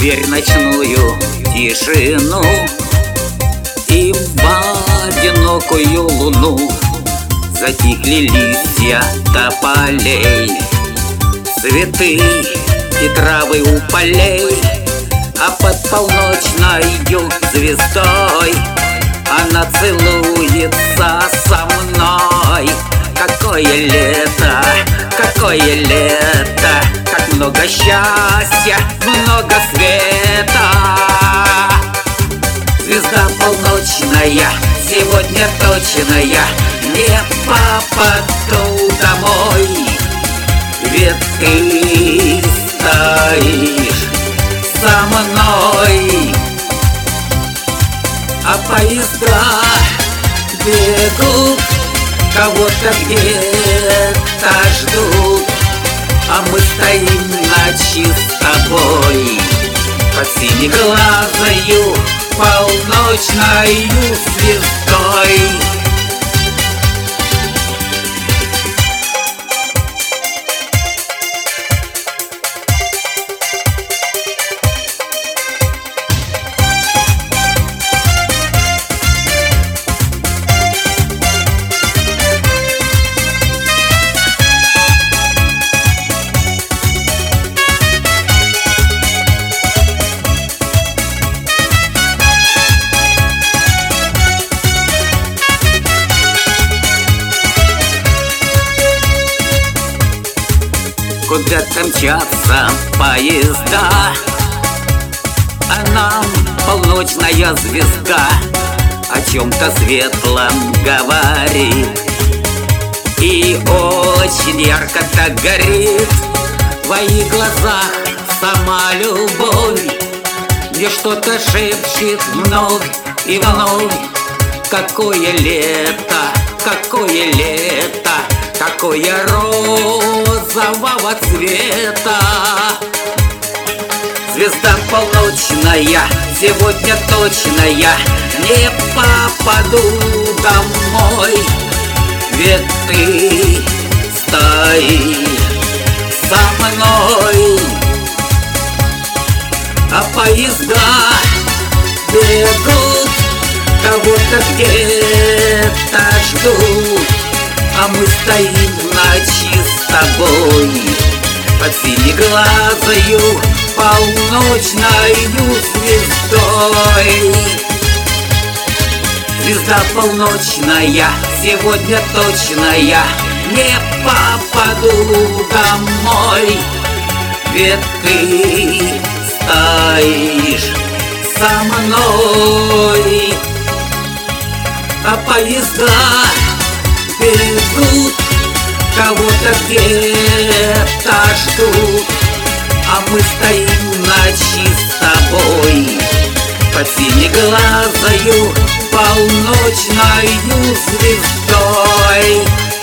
дверь ночную тишину и в одинокую луну затихли листья тополей. Цветы и травы у полей, а под полночной звездой она целуется со мной. Какое лето, как много счастья, много света. Звезда полночная, сегодня точно я не попаду домой. Ведь ты стоишь со мной, а поезда бегут, кого-то где-то ждут, а мы стоим ночи с тобой под синеглазою полночною звездой. Куда-то мчатся поезда, а нам полночная звезда о чем-то светлом говорит. И очень ярко так горит в твоих глазах сама любовь. Мне что-то шепчет вновь и вновь: какое лето, какое лето, какое розового цвета. Звезда полночная, сегодня точно я не попаду домой. Ведь ты стоишь со мной, а поезда бегут, кого-то где-то ждут, а мы стоим в ночи с тобой под синеглазою полночною звездой. Звезда полночная, сегодня точно я не попаду домой. Ведь ты стоишь со мной, а поезда бегут, кого-то где-то ждут, а мы стоим в ночи с тобой под синеглазою полночною звездой.